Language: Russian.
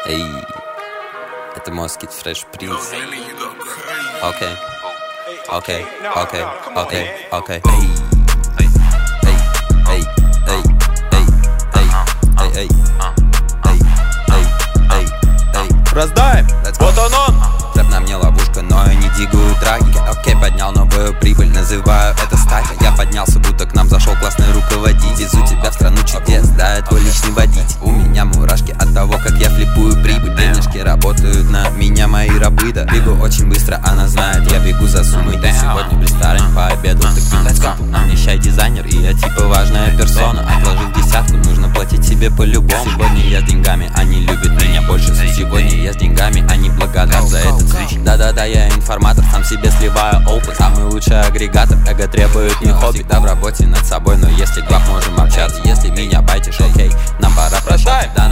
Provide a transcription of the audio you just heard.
Эй, это Москит Фреш Принц. Окей, окей, окей, окей, окей. Эй, эй, эй, эй, эй, эй, эй, эй, эй, эй, эй. Раздаем, вот он! Рэп на мне ловушка, но я не двигаю драги. Окей, поднял новую прибыль, называю это стаки. Я поднялся, будто к нам зашел классный руководитель. Везу тебя в страну чудес, да, я твой личный водитель. У меня мурашки от того, как я флипую прибыль. Денежки работают на меня, мои рабы, да. Бегу очень быстро, она знает, я бегу за суммой. Ты сегодня при старом пообедал, так пинать. Нищай дизайнер, и я типа важная персона. Отложив десятку, нужно платить себе по-любому. Сегодня я с деньгами, они любят меня больше. Сегодня я с деньгами, они благодарны за этот свич. Да-да-да, я информатор, сам себе сливаю опыт. Самый лучший агрегатор, эго требует не хобби. Всегда в работе над собой, но если глав, можем общаться. Если меня байтишь, окей, нам пора прощаться.